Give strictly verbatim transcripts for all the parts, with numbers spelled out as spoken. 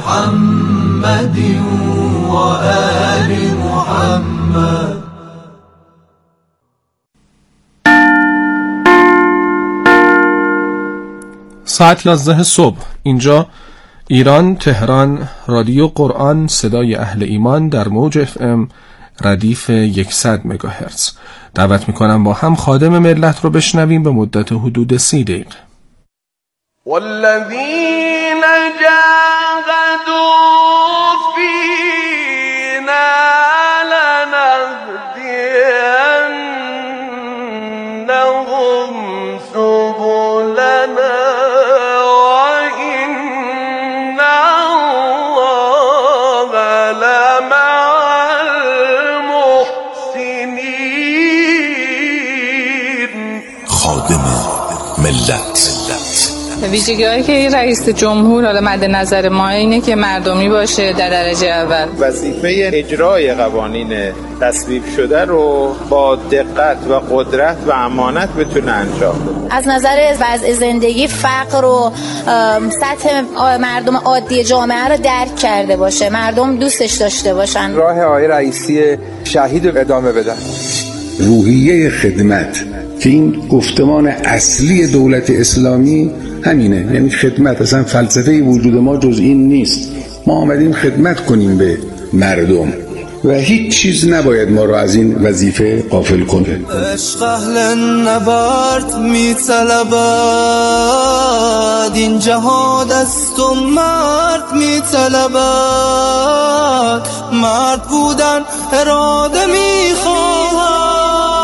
محمد وآل محمد. ساعت یازده صبح، اینجا ایران، تهران، رادیو قرآن صدای اهل ایمان در موج اف ام ردیف صد مگاهرتز. دعوت میکنم با هم خادم ملت رو بشنویم به مدت حدود سی دقیقه. والذین جاهدوا فینا لنهدینهم سبلنا وإن الله لمع المحسنین. خادم ملت. ویژگی‌هایی که رئیس جمهور حالا مد نظر ما اینه که مردمی باشه در درجه اول. وظیفه اجرای قوانین تصویب شده رو با دقت و قدرت و امانت بتونه انجام بده. از نظر وضع زندگی، فقر و سطح مردم عادی جامعه رو درک کرده باشه، مردم دوستش داشته باشن. راه آقای رئیسی شهید رو ادامه بدن. روحیه خدمت که این گفتمان اصلی دولت اسلامی همینه، یعنی خدمت. اصلا فلسفه وجود ما جز این نیست. ما آمدیم خدمت کنیم به مردم و هیچ چیز نباید ما رو از این وظیفه غافل کنه. عشق اهل نبرد می طلبد، این جهاد است و مرد می طلبد، مرد بودن اراده می خواهد.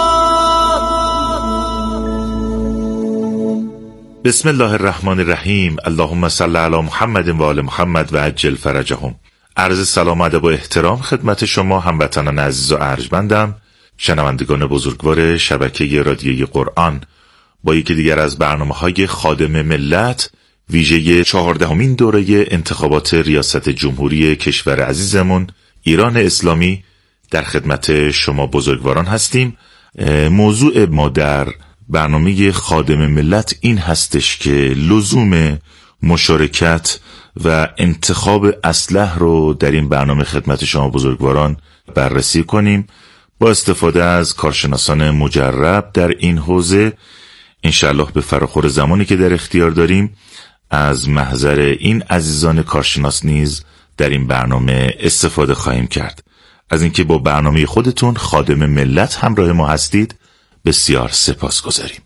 بسم الله الرحمن الرحیم. اللهم صل علی محمد و آل محمد و عجل فرجهم. عرض سلام و ادب و احترام خدمت شما هموطنان عزیز و ارجمندم، شنوندگان بزرگوار شبکه رادیوی قرآن، با یکی دیگر از برنامه‌های خادم ملت ویژه چهاردهمین دوره انتخابات ریاست جمهوری کشور عزیزمون ایران اسلامی در خدمت شما بزرگواران هستیم. موضوع ما در برنامه خادم ملت این هستش که لزوم مشارکت و انتخاب اصلح رو در این برنامه خدمت شما بزرگواران بررسی کنیم با استفاده از کارشناسان مجرب در این حوزه. انشاءالله به فراخور زمانی که در اختیار داریم از محضر این عزیزان کارشناس نیز در این برنامه استفاده خواهیم کرد. از اینکه با برنامه خودتون خادم ملت همراه ما هستید بسیار سپاس گذاریم.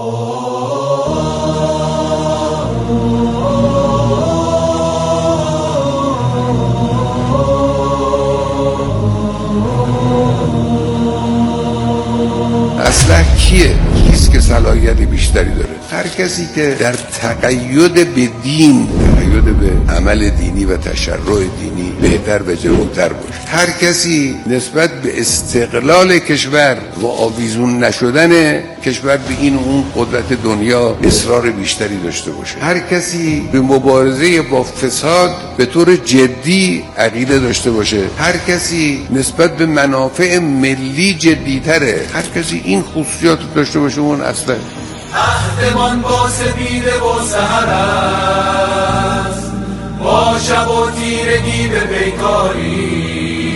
اصلاح کیه؟ کیست که صلاحیت بیشتری داره؟ هر کسی که در تقید به دین، تقید به عمل دینی و تشرع دینی بهتر و جلوتر باشه. هر کسی نسبت به استقلال کشور و آویزون نشدن کشور به این اون قدرت دنیا اصرار بیشتری داشته باشه. هر کسی به مبارزه با فساد به طور جدی عقیده داشته باشه. هر کسی نسبت به منافع ملی جدیتره. هر کسی این خصوصیات داشته باشه اون اصلا عهدمان با سپیده و سحر است، با شب و تیرگی به پیکاری،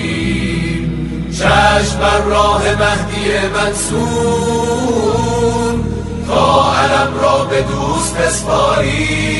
چشم بر راه مهدی منصور، تا علم را به دوست بسپاری.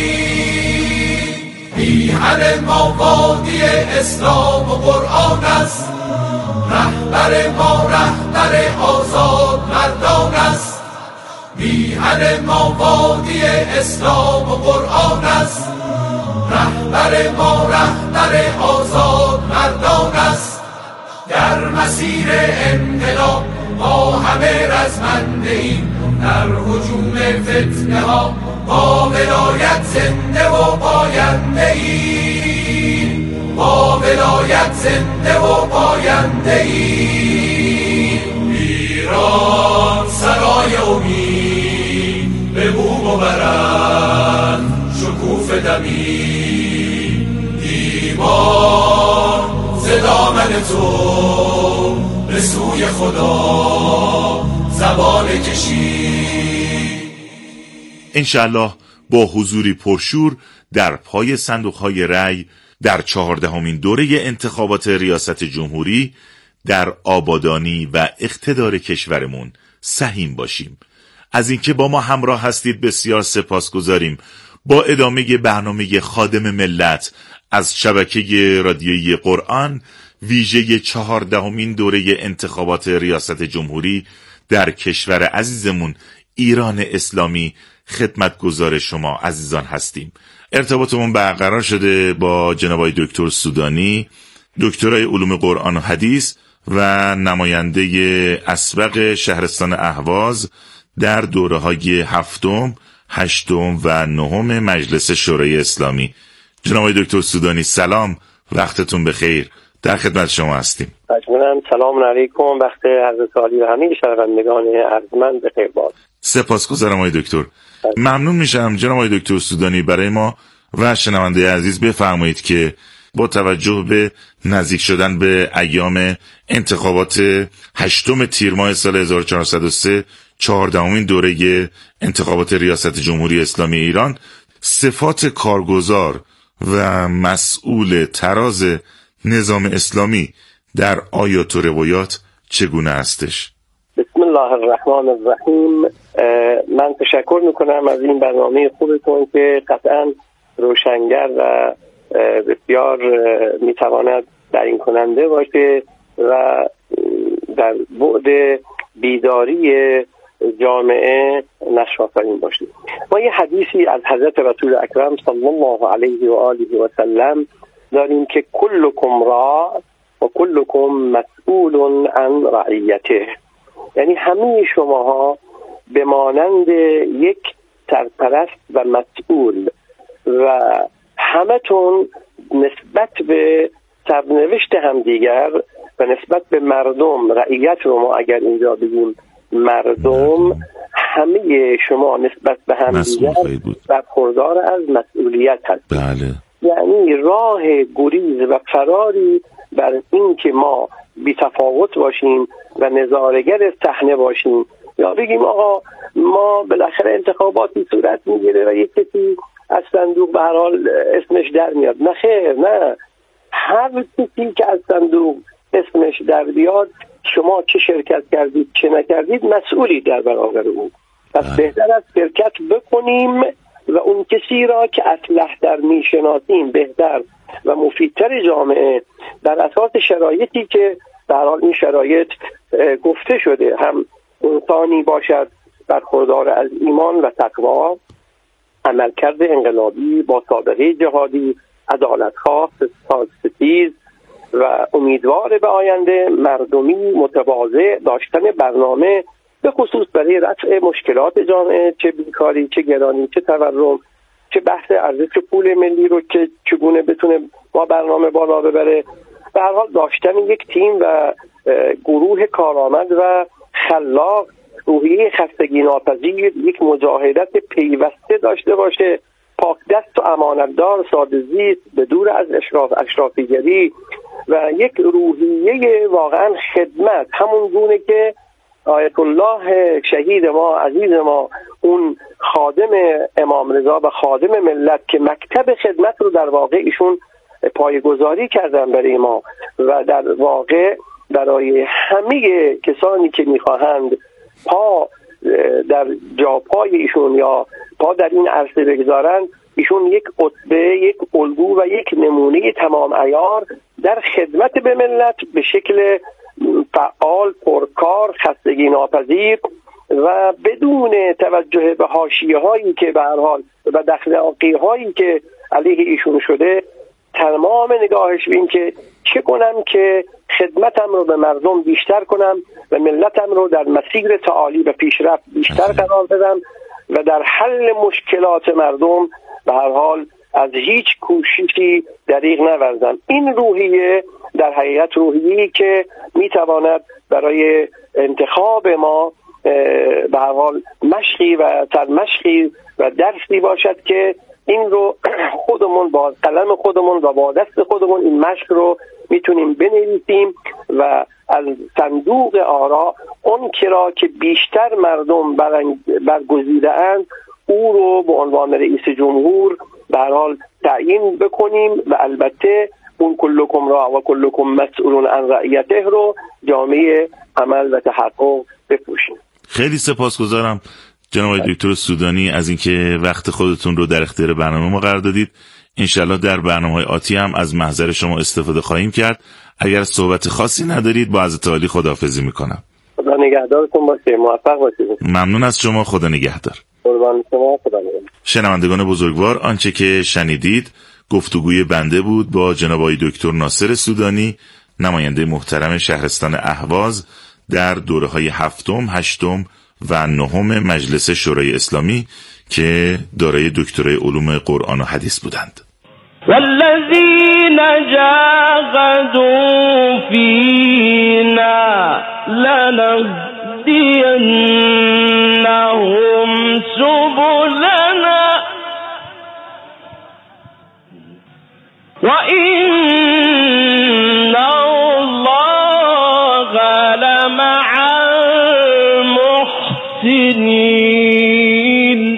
میهن ما وادی اسلام و قرآن است، رهبر ما رهبر آزاد مردان است. میهن ما وادی اسلام و قرآن است، رهبر ما رهبر آزاد مردان است. در مسیر انقلاب ما همه رزمنده ایم، در هجوم فتنه ها با ولایت زنده و پاینده ایم، با ولایت زنده و پاینده ایم. ایران سرای امید به بوم و برند شکوف دمی، ایمان ز دامن تو به سوی خدا زبان کشید. انشاءالله با حضوری پرشور در پای صندوق‌های رأی در چهاردهمین دوره انتخابات ریاست جمهوری در آبادانی و اقتدار کشورمون سهیم باشیم. از اینکه با ما همراه هستید بسیار سپاسگزاریم. با ادامه برنامه خادم ملت از شبکه رادیویی قرآن ویژه چهاردهمین دوره انتخابات ریاست جمهوری در کشور عزیزمون ایران اسلامی خدمتگزار شما عزیزان هستیم. ارتباطمون برقرار شده با جناب آقای دکتر سودانی، دکترای علوم قرآن و حدیث و نماینده اسبق شهرستان اهواز در دوره‌های هفتم، هشتم و نهم مجلس شورای اسلامی. جناب آقای دکتر سودانی سلام، وقتتون بخیر، در خدمت شما هستیم. مجموعاً سلام علیکم، وقت حضرت عالی و همه شنوندگان ارجمند بخیر باد. سپاسگزارم آقای دکتر. ممنون میشم جناب آقای دکتر سودانی برای ما و شنونده عزیز بفرمایید که با توجه به نزدیک شدن به ایام انتخابات هشتم تیر ماه سال هزار و چهارصد و سه، چهاردهمین دوره انتخابات ریاست جمهوری اسلامی ایران، صفات کارگزار و مسئول تراز نظام اسلامی در آیات و روایات چگونه هستش؟ بسم الله الرحمن الرحیم. من تشکر میکنم از این برنامه خوبتون که قطعا روشنگر و بسیار میتواند تعیین کننده باشه و در بعد بیداری جامعه نقش آفرین باشه. ما یه حدیثی از حضرت رسول اکرم صلی الله علیه و آله و سلم داریم که کلکم راع و کلکم مسئول عن رعیته، یعنی همه شماها به مانند یک سرپرست و مسئول و همتون نسبت به سرنوشت همدیگر و نسبت به مردم، رعیت رو ما اگر اینجا بگیم مردم، همه شما نسبت به همدیگر برخوردار از مسئولیت هست. بله. یعنی راه گریز و فراری بر این که ما بی تفاوت باشیم و نظارگر صحنه باشیم یا بگیم آقا ما بالاخره انتخاباتی صورت میگیره و یک کسی از صندوق به هر حال اسمش در میاد. نه خیر، نه، هر کسی که از صندوق اسمش در بیاد شما چه شرکت کردید چه نکردید مسئولی در برابر او. پس بهتر است شرکت بکنیم و اون کسی را که اصلح در میشناسیم بهتر و مفیدتر جامعه در اساس شرایطی که در حال این شرایط گفته شده، هم انسانی باشد برخوردار از ایمان و تقوا، عملکرد انقلابی با سابقه جهادی، عدالتخواه، ستیز و امیدوار به آینده، مردمی متواضع، داشتن برنامه به خصوص برای رفع مشکلات جامعه، چه بیکاری، چه گرانی، چه تورم، چه بحث ارزش پول ملی رو که چگونه بتونه با برنامه بالا ببره. به هر حال داشتن یک تیم و گروه کارآمد و خلاق، روحیه خستگی ناپذیر، یک مجاهدت پیوسته داشته باشه، پاک دست و امانتدار، ساده‌زیست، به دور از اشراف اشرافیگری و یک روحیه واقعا خدمت، همون گونه که آیت الله شهید ما عزیز ما اون خادم امام رضا و خادم ملت که مکتب خدمت رو در واقع ایشون پایه‌گذاری کردن برای ما و در واقع برای همه کسانی که میخواهند پا در جا پای ایشون یا پا در این عرصه بگذارن، ایشون یک قطبه، یک الگو و یک نمونه تمام عیار در خدمت به ملت به شکل فعال، پرکار، خستگی ناپذیر و بدون توجه به حاشیه هایی که به هر حال و دخلاقی هایی که علیه ایشون شده، تمام نگاهش به این که چه کنم که خدمتم رو به مردم بیشتر کنم و ملتم رو در مسیر تعالی و پیشرفت بیشتر قرار بدم و در حل مشکلات مردم به هر حال از هیچ کوششی دریغ نورزم. این روحیه در حقیقت روحیه‌ای که میتواند برای انتخاب ما به هر حال مشقی و ترمشقی و درسی باشد که این رو خودمون با قلم خودمون و با دست خودمون این مشق رو میتونیم بنویسیم و از صندوق آرا اون کرا که بیشتر مردم برگزیده اند او رو به عنوان رئیس جمهور به هر حال تعیین بکنیم و البته اون کلکم را و کلکم مسئولون عن رعیته رو جامعه عمل و تحقق بپوشیم. خیلی سپاسگزارم جناب دکتر سودانی از اینکه وقت خودتون رو در اختیار برنامه ما قرار دادید. انشالله در برنامه‌های آتی هم از محضر شما استفاده خواهیم کرد. اگر صحبت خاصی ندارید با حضرت عالی خداحافظی میکنم. خدا نگهدارتون باشه، موفق باشید. ممنون از شما، خدا نگهدار. قربان شما، خدا نگهدار. شنوندگان بزرگوار، آنچه که شنیدید گفتگوی بنده بود با جناب آقای دکتر ناصر سودانی، نماینده محترم شهرستان اهواز در دوره‌های هفتم، هشتم و نهم مجلس شورای اسلامی که دارای دکترای علوم قرآن و حدیث بودند. والذین جاهدوا فینا لنهدینهم سبلنا و این الله لمع المحسنین.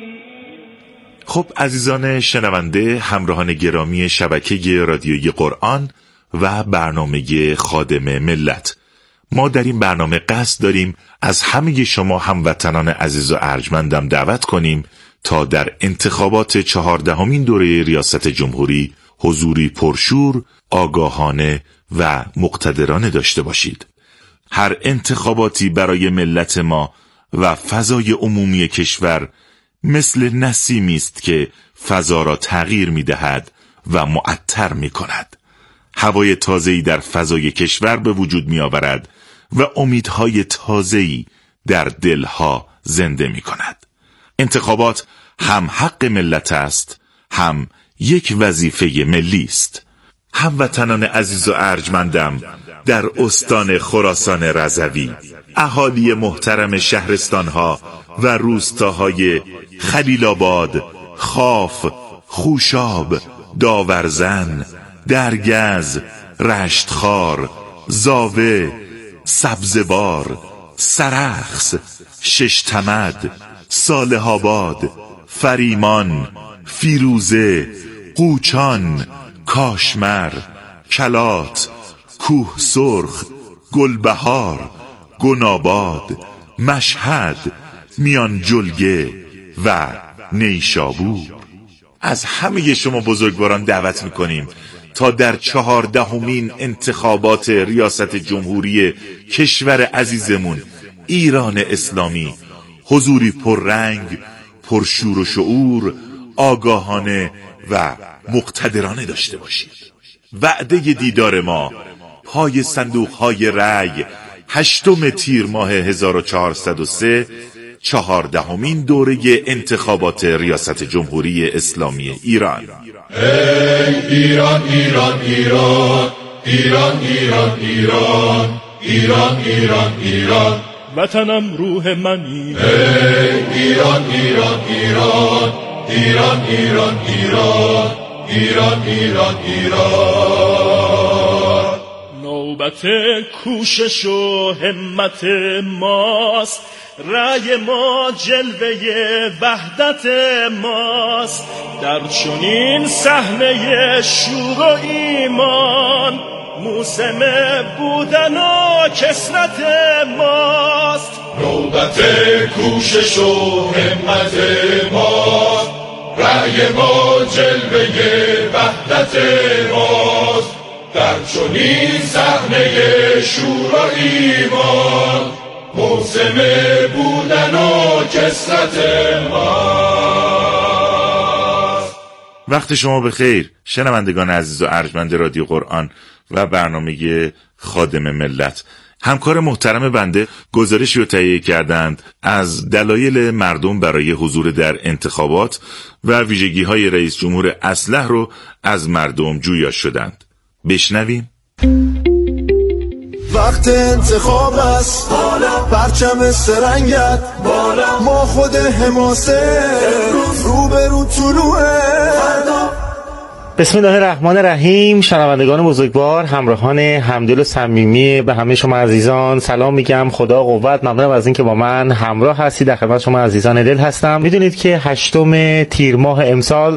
خب عزیزان شنونده، همراهان گرامی شبکه رادیویی قرآن و برنامه خادم ملت، ما در این برنامه قصد داریم از همه شما هموطنان عزیز و ارجمندم دعوت کنیم تا در انتخابات چهاردهمین دوره ریاست جمهوری حضوری پرشور، آگاهانه و مقتدرانه داشته باشید. هر انتخاباتی برای ملت ما و فضای عمومی کشور مثل نسیمی است که فضا را تغییر می دهد و معطر می کند. هوای تازه‌ای در فضای کشور به وجود می آورد و امیدهای تازه‌ای در دلها زنده می کند. انتخابات هم حق ملت است، هم یک وظیفه ملی است. هموطنان عزیز و ارجمندم در استان خراسان رضوی، اهالی محترم شهرستانها و روستاهای خلیل آباد، خاف، خوشاب، داورزن، درگز، رشتخار، زاوه، سبزبار، سرخس، ششتمد، صالح آباد، فریمان، فیروزه، قوچان، کاشمر، کلات، کوه سرخ، گلبهار، گناباد، مشهد، میان جلگه و نیشابور. از همه شما بزرگواران دعوت میکنیم تا در چهاردهمین انتخابات ریاست جمهوری کشور عزیزمون ایران اسلامی حضوری پررنگ، پرشور و شعور، آگاهانه و مقتدرانه داشته باشید. وعده دیدار ما پای صندوق‌های رأی هشتم تیر ماه هزار و چهارصد و سه، چهاردهمین دوره انتخابات ریاست جمهوری اسلامی ایران. ای ایران ایران ایران ایران ایران ایران ایران ایران ایران وطنم روح منی. ای ایران ایران ایران ایران ایران ایران ایران ایران ایران. نوبت کوشش و همت ماست، رأی ما جلوه وحدت ماست. در چنین صحنه شور و ایمان، موسم بودن و کسرت ماست. نوبت کوشش و همت ماست، رأی ما جلوه وحدت ماست. در چنین صحنه شور و ایمان، موسم بودن و کسرت ماست. وقت شما بخیر شنوندگان عزیز و ارجمند رادیو قرآن و برنامه خادم ملت. همکار محترم بنده گزارشی رو تهیه کردند از دلایل مردم برای حضور در انتخابات و ویژگی‌های رئیس جمهور اصلح رو از مردم جویا شدند. بشنویم. وقت انتخاب است، پرچم سرنگت بالا، ما خود حماسه رو به رو طلوعه. بسم الله الرحمن الرحیم. شنوندگان بزرگوار، همراهان همدل و صمیمی، به همه شما عزیزان سلام میگم. خدا قوت. ممنونم از اینکه با من همراه هستید. در خدمت شما عزیزان دل هستم. میدونید که هشتم تیر ماه امسال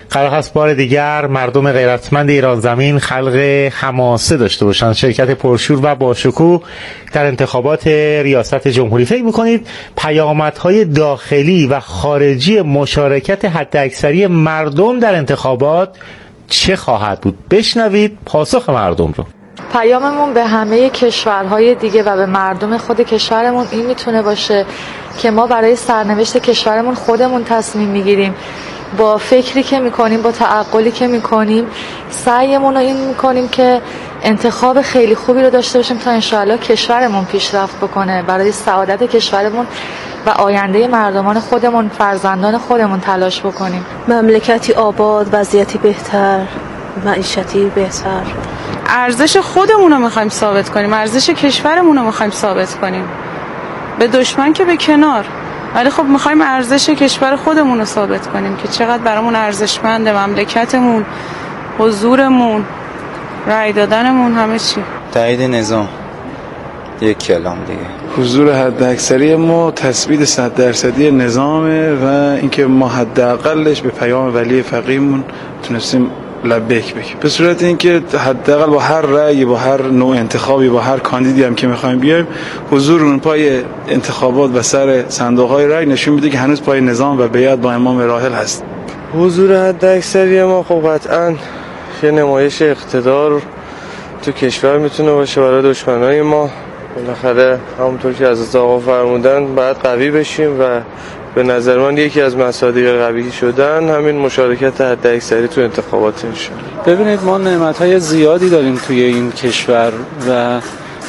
قرار هست بار دیگر مردم غیرتمند ایران زمین خلق حماسه داشته باشند، شرکت پرشور و باشکوه در انتخابات ریاست جمهوری. فکر میکنید پیامدهای داخلی و خارجی مشارکت حداکثری مردم در انتخابات چه خواهد بود؟ بشنوید پاسخ مردم رو. پیاممون به همه کشورهای دیگه و به مردم خود کشورمون این میتونه باشه که ما برای سرنوشت کشورمون خودمون تصمیم میگیریم، با فکری که میکنیم، با تعقلی که میکنیم، سعیمون رو این میکنیم که انتخاب خیلی خوبی رو داشته باشیم تا انشاءالله کشورمون پیشرفت بکنه، برای سعادت کشورمون و آینده مردمان خودمون، فرزندان خودمون تلاش بکنیم. مملکتی آباد، وضعیتی بهتر، معیشتی بهتر. ارزش خودمون رو میخوایم ثابت کنیم، ارزش کشورمون رو میخوایم ثابت کنیم، به دشمن که به کنار، ولی خب میخوایم ارزش کشور خودمون رو ثابت کنیم که چقدر برامون ارزشمنده، مملکتمون، حضورمون، رأی دادنمون، همه چی. تایید نظام، یک کلام دیگه. حضور حداکثری ما تثبیت صد درصدی نظامه و اینکه ما حداقلش به پیام ولی فقیهمون تونستیم لبیک بگیم، به صورت اینکه حداقل با هر رأی، با هر نوع انتخابی، با هر کاندیدی هم که می‌خوایم بیایم، حضورمون پای انتخابات و سر صندوق‌های رأی نشون میده که هنوز پای نظام و بیعت با امام راحل هست. حضور حداکثری ما خب قطعاً یه نمایش اقتدار تو کشور میتونه باشه برای دشمنای ما. بالاخره همونطور که از آقا فرمودن باید قوی بشیم و به نظر من یکی از مصادیق قوی شدن همین مشارکت حداکثری تو انتخابات انشاءالله. ببینید ما نعمت‌های زیادی داریم توی این کشور و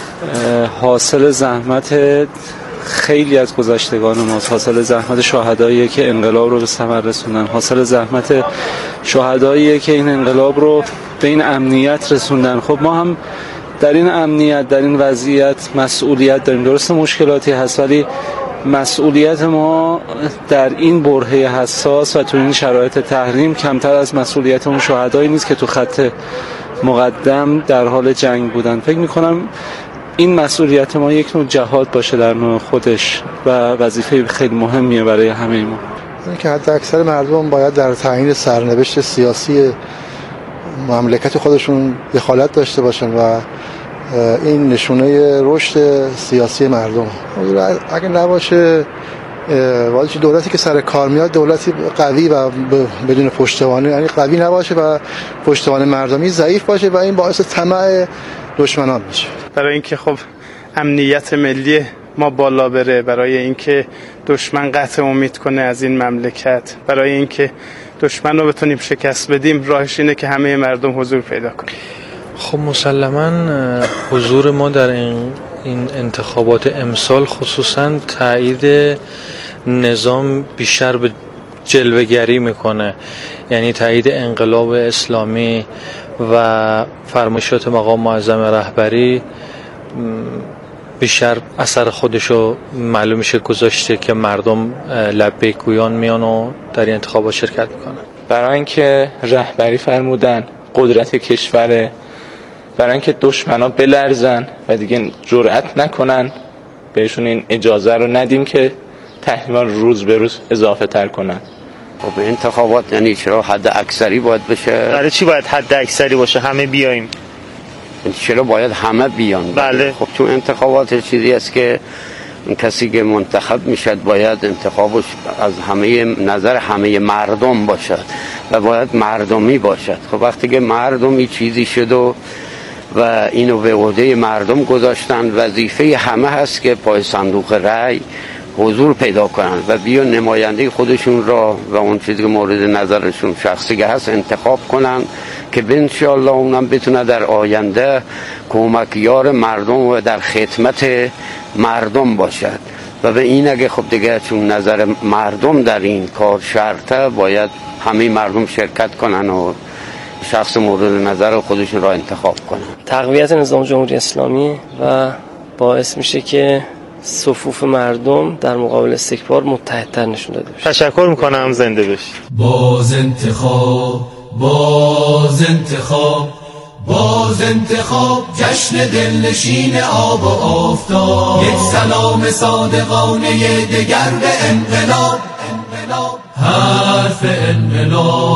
حاصل زحمت خیلی از گذشتگان ماست، حاصل زحمت شهداییه که انقلاب رو به ثمر رسوندن، حاصل زحمت شهداییه که این انقلاب رو به این امنیت رسوندن. خب ما هم در این امنیت، در این وضعیت مسئولیت داریم. درسته مشکلاتی هست ولی مسئولیت ما در این برهه حساس و تو این شرایط تحریم کمتر از مسئولیت اون شهدایی نیست که تو خط مقدم در حال جنگ بودن. فکر میکنم این مسئولیت ما یک نوع جهاد باشه در نوع خودش و وظیفه خیلی مهمیه برای همه ما. که حتی اکثر مردم باید در تعیین سرنوشت سیاسی مملکت خودشون دخالت داشته باشن و این نشونه رشد سیاسی مردم. اگه نباشه واقعا دولتی که سر کار میاد دولتی قوی و بدون پشتوانه، یعنی قوی نباشه و پشتوانه مردمی ضعیف باشه و این باعث طمع دشمنان میشه. برای اینکه خب امنیت ملی ما بالا بره، برای اینکه دشمن قطع امید کنه از این مملکت، برای اینکه دشمن رو بتونیم شکست بدیم، راهش اینه که همه مردم حضور پیدا کنن. خب مسلماً حضور ما در این این انتخابات امسال خصوصاً تایید نظام بیشتر به جلوه‌گری میکنه، یعنی تایید انقلاب اسلامی و فرمایشات مقام معظم رهبری بیشتر اثر خودشو معلوم میشه گذاشته که مردم لبیک گویان میان و در این انتخابات شرکت میکنن. برای اینکه رهبری فرمودن قدرت کشوره، برای اینکه دشمنا بلرزن و دیگه جرأت نکنن بهشون این اجازه رو ندیم که تحریما روز به روز اضافه تر کنن. خب انتخابات یعنی چرا حد اکثری باید بشه؟ برای چی باید حد اکثری باشه؟ همه بیایم. چرا باید همه بیان؟ بله. خب تو انتخابات چیزی است که کسی که منتخب میشد باید انتخابش از همه نظر همه مردم باشد و باید مردمی باشد. خب وقتی که مردمی چیزی شد و و اینو به عهده مردم گذاشتن، وظیفه همه هست که پای صندوق رأی حضور پیدا کنن و بیان نماینده خودشون را و اون چیزی که مورد نظرشون شخصی هست انتخاب کنن که انشاءالله اونم بتونه در آینده کمکیار مردم و در خدمت مردم باشد و به این اگه خب دیگه چون نظر مردم در این کار شرطه باید همه مردم شرکت کنن و شخص مورد نظر خودشون را انتخاب کنن. تقویت نظام جمهوری اسلامی و باعث میشه که صفوف مردم در مقابل استکبار متحدتر نشون داده بشه. تشکر میکنم، زنده باشی. باز انتخاب، باز انتخاب، باز انتخاب، جشن دلنشین آب و آفتاب، یک سلام صادقانه دگر به انقلاب، حرف انقلاب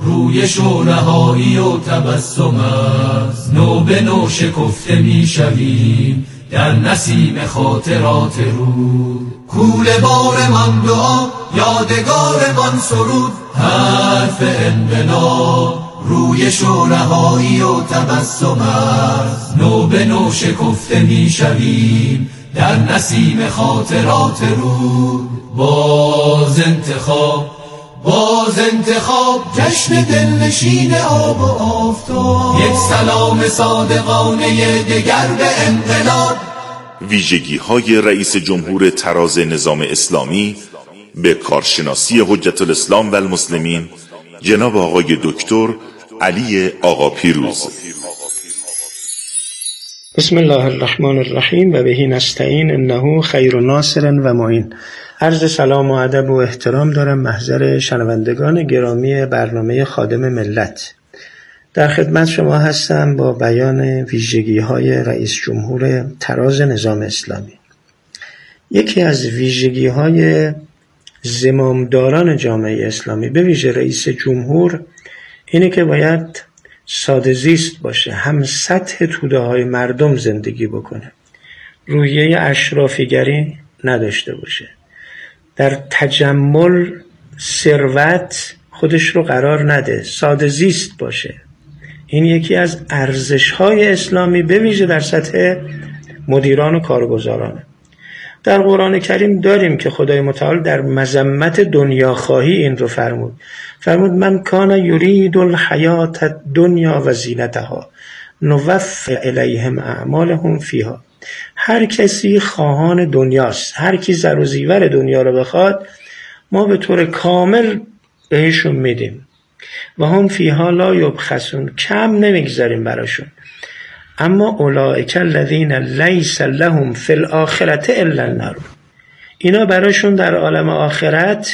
رویش و رهایی و تبسم است. نو به نو شکفته می شویم در نسیم خاطرات رود. کوله بار من دعا یادگار من سرود، حرف انقلاب رویش و رهایی و تبسم است. نو به نو شکفته می شویم در نسیم خاطرات رود. باز انتخاب باز انتخاب جشن دلنشین آب و آفتاب، یک سلام صادقانه دگر به انقلاب. ویژگی های رئیس جمهور تراز نظام اسلامی به کارشناسی حجت الاسلام و المسلمین جناب آقای دکتر علی آقا پیروز. بسم الله الرحمن الرحیم و بهی نستعین انه خیر ناصر و معین. عرض سلام و ادب و احترام دارم محضر شنوندگان گرامی برنامه خادم ملت. در خدمت شما هستم با بیان ویژگی های رئیس جمهور تراز نظام اسلامی. یکی از ویژگی های زمامداران جامعه اسلامی به ویژه رئیس جمهور اینه که باید ساده زیست باشه، هم سطح توده های مردم زندگی بکنه، روحیه اشرافیگری نداشته باشه، در تجمل ثروت خودش رو قرار نده، ساده زیست باشه. این یکی از ارزش‌های اسلامی به ویژه در سطح مدیران و کارگزارانه. در قرآن کریم داریم که خدای متعال در مذمت دنیاخواهی این رو فرمود. فرمود من کان یرید الحیات الدنیا و زینتها نوفی الیهم اعمالهم فیها. هر کسی خواهان دنیاست، هر کی زر و زیور دنیا رو بخواد ما به طور کامل بهشون میدیم و هم فیها لا یبخسون، کم نمیگذاریم براشون. اما اولئک الذین لیس لهم فی الاخرة الا النار، اینا براشون در عالم آخرت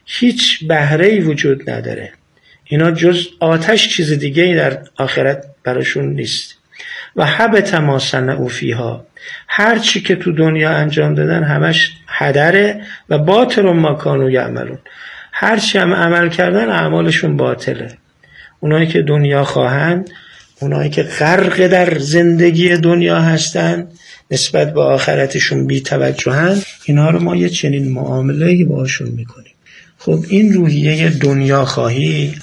هیچ بهره‌ای وجود نداره، اینا جز آتش چیز دیگه‌ای در آخرت براشون نیست. و حبط ما صنعوا فیها، هر چی که تو دنیا انجام دادن همش هدره و باطل ما کانوا یعملون، هر چی هم عمل کردن اعمالشون باطله. اونایی که دنیا خواهند، اونایی که غرق در زندگی دنیا هستن، نسبت به آخرتشون بی توجهن، اینا رو ما یه چنین معامله‌ای باشون میکنیم. خب این روحیه دنیا خواهی،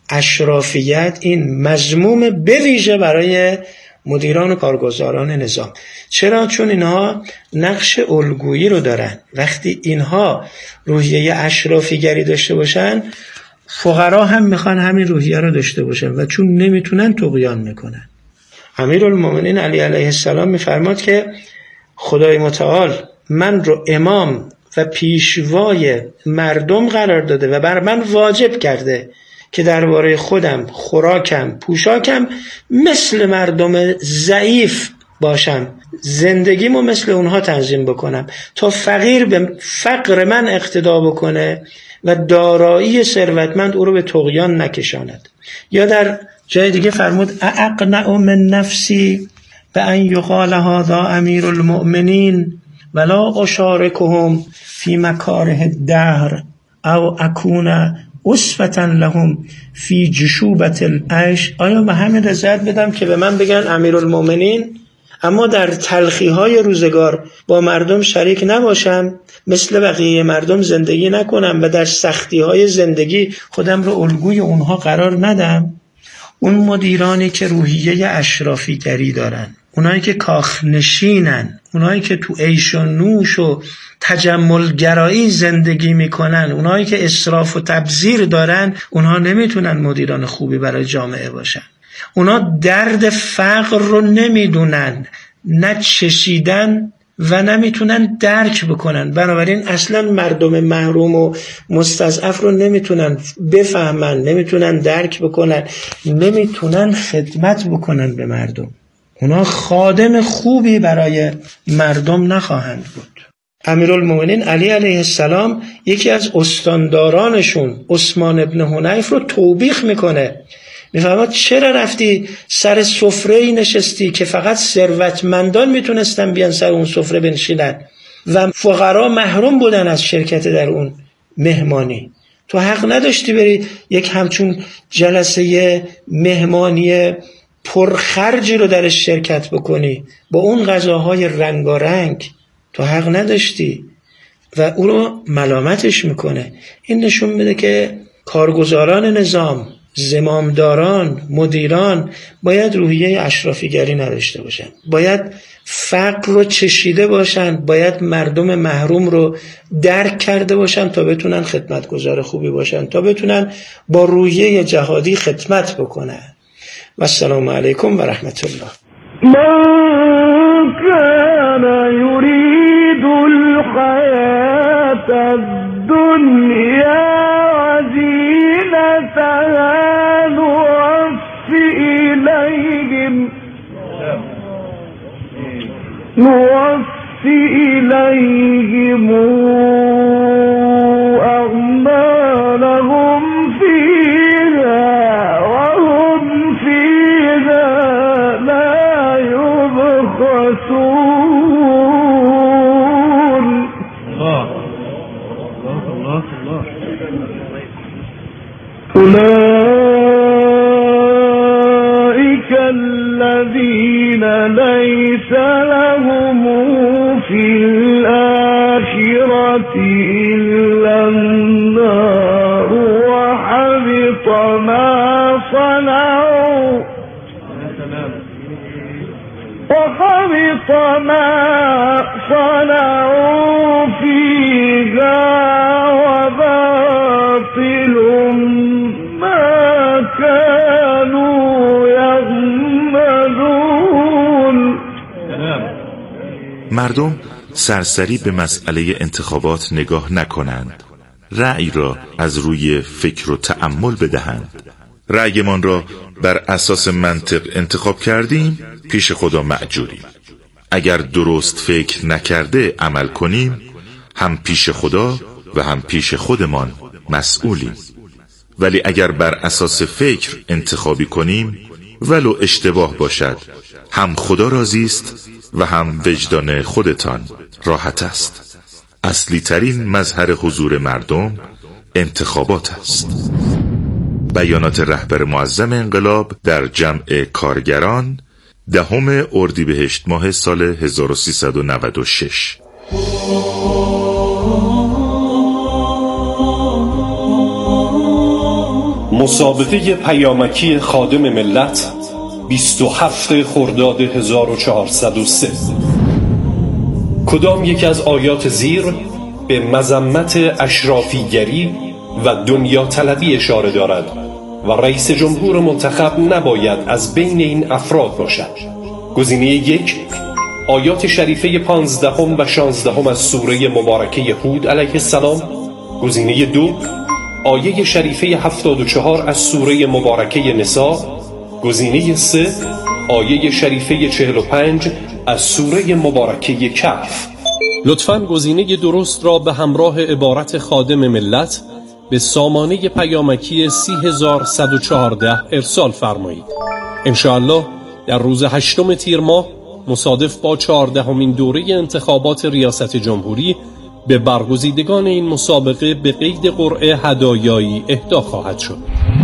اشرافیت، این مذموم به ویژه برای مدیران و کارگزاران نظام. چرا؟ چون اینها نقش الگویی رو دارن. وقتی اینها روحیه اشرافیگری داشته باشن، فقرا هم میخوان همین روحیه رو داشته باشن و چون نمیتونن طغیان میکنن. امیرالمومنین علی علیه السلام میفرماد که خدای متعال من رو امام و پیشوای مردم قرار داده و بر من واجب کرده که درباره خودم، خوراکم، پوشاکم مثل مردم ضعیف باشم، زندگیمو مثل اونها تنظیم بکنم تا فقیر به فقر من اقتدا بکنه و دارایی ثروتمند او رو به طغیان نکشاند. یا در جای دیگه فرمود اقنع من نفسی به ان یقال هذا امیر المؤمنین ولا اشارکهم فی مکاره الدهر او اکون اسوة لهم فی جشوبة العیش. آیا به همین رضایت بدم که به من بگن امیرالمومنین اما در تلخی های روزگار با مردم شریک نباشم، مثل بقیه مردم زندگی نکنم و در سختی های زندگی خودم رو الگوی اونها قرار ندم؟ اون مدیرانی که روحیه اشرافیگری دارن، اونایی که کاخنشینن، اونایی که تو عیش و نوش و تجملگرایی زندگی میکنن، اونایی که اسراف و تبذیر دارن، اونها نمیتونن مدیران خوبی برای جامعه باشن. اونا درد فقر رو نمیدونن، نه چشیدن و نمیتونن درک بکنن. بنابراین اصلا مردم محروم و مستضعف رو نمیتونن بفهمن، نمیتونن درک بکنن، نمیتونن خدمت بکنن به مردم. اونا خادم خوبی برای مردم نخواهند بود. امیرالمومنین علی علیه السلام یکی از استاندارانشون عثمان ابن حنیف رو توبیخ میکنه، میفرماد چرا رفتی سر سفره‌ای نشستی که فقط ثروتمندان میتونستن بیان سر اون سفره بنشینن و فقرا محروم بودن از شرکت در اون مهمانی؟ تو حق نداشتی بری یک همچون جلسه مهمانی پرخرجی رو درش شرکت بکنی با اون غذاهای رنگارنگ. تو حق نداشتی و او رو ملامتش میکنه. این نشون میده که کارگزاران نظام، زمامداران، مدیران باید روحیه اشرافیگری نداشته باشن، باید فقر رو چشیده باشن، باید مردم محروم رو درک کرده باشن تا بتونن خدمتگزار خوبی باشن، تا بتونن با روحیه جهادی خدمت بکنن. و السلام علیکم و رحمت الله. من كان يريد الحياة الدنيا وزينتها نوفي إليهم نوفي إليهم أعمالهم فيها وهم فيها لا يبخسون. الله الله الله. أولئك الذين ليس لهم في الآخرة إلا النار وحبط ما صنعوا وحبط ما صنعوا فيها وباطل ما كانوا يعملون. مردم سرسری به مسئله انتخابات نگاه نکنند، رأی را از روی فکر و تأمل بدهند. رأیمان را بر اساس منطق انتخاب کردیم، پیش خدا مأجوریم. اگر درست فکر نکرده عمل کنیم، هم پیش خدا و هم پیش خودمان مسئولیم. ولی اگر بر اساس فکر انتخابی کنیم، ولو اشتباه باشد، هم خدا راضی است و هم وجدان خودتان راحت است. اصلی ترین مظهر حضور مردم انتخابات است. بیانات رهبر معظم انقلاب در جمع کارگران دهم اردیبهشت ماه سال هزار و سیصد و نود و شش. مسابقه پیامکی خادم ملت بیست و هفتم خرداد هزار و چهارصد و سه. کدام یک از آیات زیر به مذمت اشرافیگری و دنیا طلبی اشاره دارد و رئیس جمهور منتخب نباید از بین این افراد باشد؟ گزینه یک، آیات شریفه پانزدهم و شانزدهم از سوره مبارکه هود علیه السلام. گزینه دو، آیه شریفه هفتاد و چهار از سوره مبارکه نساء. گزینه سه، آیه شریفه چهل و پنج از سوره مبارکه کهف. لطفاً گزینه درست را به همراه عبارت خادم ملت به سامانه پیامکی سی هزار صد و چهارده ارسال فرمایید. انشاءالله در روز هشتم تیر ماه مصادف با چهاردهمین دوره انتخابات ریاست جمهوری به برگزیدگان این مسابقه به قید قرعه هدایایی اهدا خواهد شد.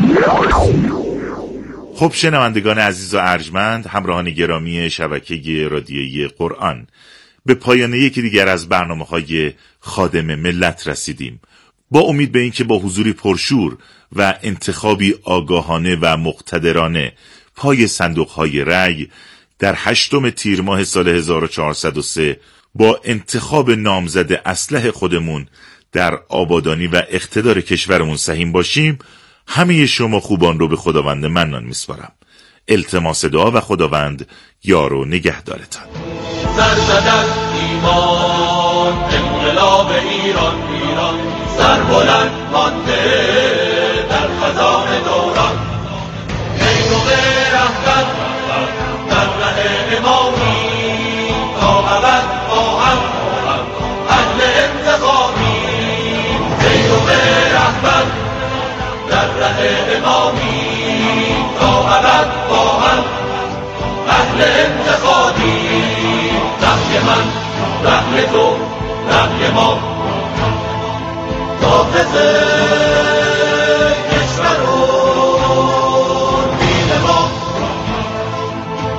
خب شنوندگان عزیز و ارجمند، همراهان گرامی شبکه رادیویی قرآن، به پایان یکی دیگر از برنامه‌های خادم ملت رسیدیم. با امید به اینکه با حضوری پرشور و انتخابی آگاهانه و مقتدرانه پای صندوق‌های رأی در هشتم تیر ماه سال هزار و چهارصد و سه با انتخاب نامزد اصلح خودمون در آبادانی و اقتدار کشورمون سهیم باشیم. همه شما خوبان رو به خداوند منان میسپارم. التماس دعا و خداوند یار و نگهدارتان. سر زدن ایمان، انقلاب ایران ایران، سر بلند مانده در خزان دوران. نیروی رهبر در ره امامی، تا ابد با هم اهل انتخابی. نیروی رهبر در ره امامی، تا ابد با هم اهل انتخابی. رهی من، رهی تو، رهی ما، حافظ